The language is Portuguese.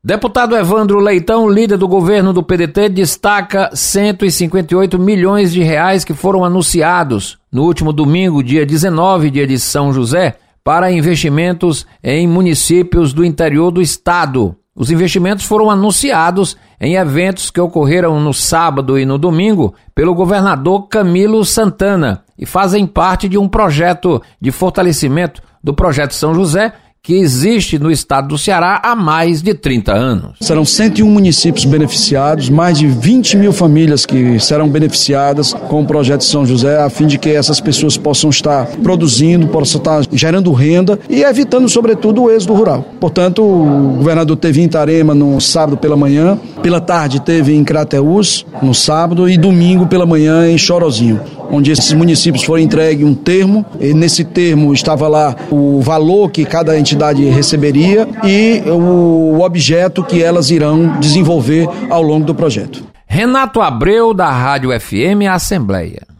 Deputado Evandro Leitão, líder do governo do PDT, destaca 158 milhões de reais que foram anunciados no último domingo, dia 19, dia de São José, para investimentos em municípios do interior do estado. Os investimentos foram anunciados em eventos que ocorreram no sábado e no domingo pelo governador Camilo Santana e fazem parte de um projeto de fortalecimento do Projeto São José, que existe no estado do Ceará há mais de 30 anos. Serão 101 municípios beneficiados, mais de 20 mil famílias que serão beneficiadas com o projeto São José, a fim de que essas pessoas possam estar produzindo, possam estar gerando renda e evitando, sobretudo, o êxodo rural. Portanto, o governador teve em Itarema no sábado pela manhã, pela tarde teve em Crateús no sábado e domingo pela manhã em Chorozinho, onde esses municípios foram entregues um termo, e nesse termo estava lá o valor que cada entidade receberia e o objeto que elas irão desenvolver ao longo do projeto. Renato Abreu, da Rádio FM Assembleia.